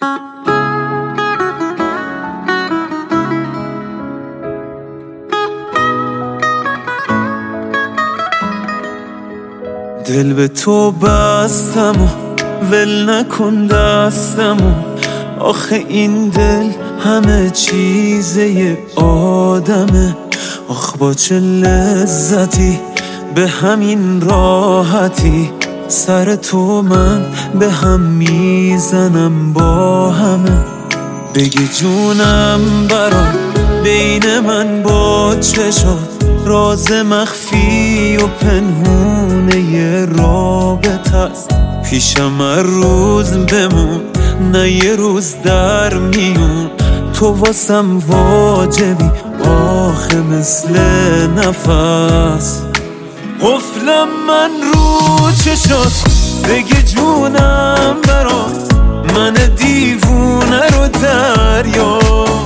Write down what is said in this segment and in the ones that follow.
دل به تو بستم و ول نکن دستم و آخه این دل همه چیزه آدمه. آخ با چه لذتی به همین راحتی سر تو من به هم میزنم با همه. بگی جونم برام بین من با چشات راز مخفی و پنهونه ی رابطه است. پیشم هر روز بمون نه یه روز در میون، تو واسم واجبی آخه مثل نفس. قفلم من رو چشات بگی جونم برام من دیوونه رو دریا.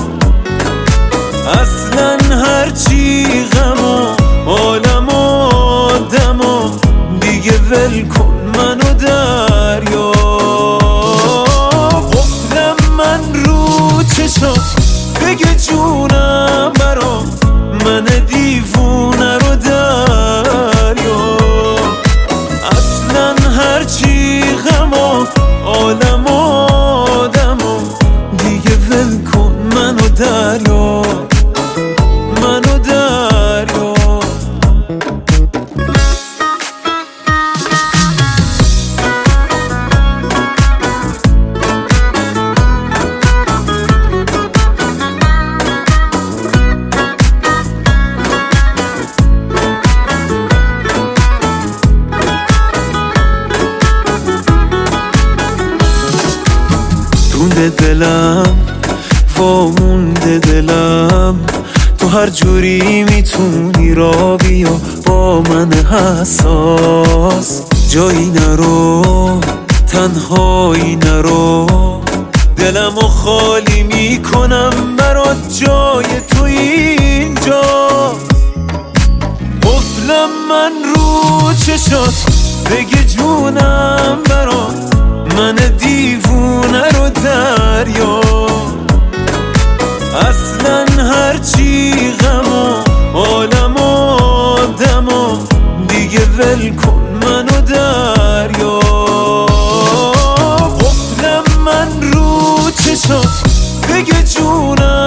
اصلا هرچی غم و عالم و آدم و دیگه ول کن منو دریا. قفلم من رو چشات بگه جونم برام من دیوونه رو دریا. اصلا هرچی غم و عالم و آدم و دیگه ول کن منو دریا، منو دریا. مونده دلم وامونده دلم، تو هر جوری میتونی را بیا با من حساس. جایی نرو تنهایی نرو، دلمو خالی میکنم برات جای تو اینجا. قفلم من رو چشات بگه جونم برات من دیوونه رو دریا. اصلا هرچی غم و عالم و آدم و دیگه ول کن منو دریا. قفلم من رو چشات بگه جونم